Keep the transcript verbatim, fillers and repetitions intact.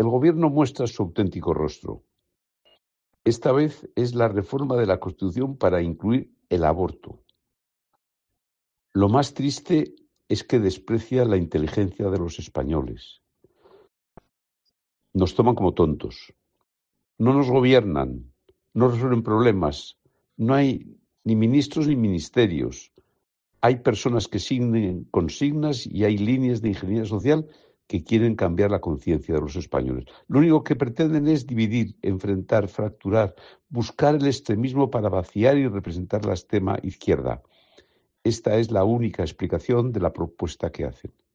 El Gobierno muestra su auténtico rostro. Esta vez es la reforma de la Constitución para incluir el aborto. Lo más triste es que desprecia la inteligencia de los españoles. Nos toman como tontos. No nos gobiernan, no resuelven problemas. No hay ni ministros ni ministerios. Hay personas que signen consignas y hay líneas de ingeniería social que quieren cambiar la conciencia de los españoles. Lo único que pretenden es dividir, enfrentar, fracturar, buscar el extremismo para vaciar y representar la extrema izquierda. Esta es la única explicación de la propuesta que hacen.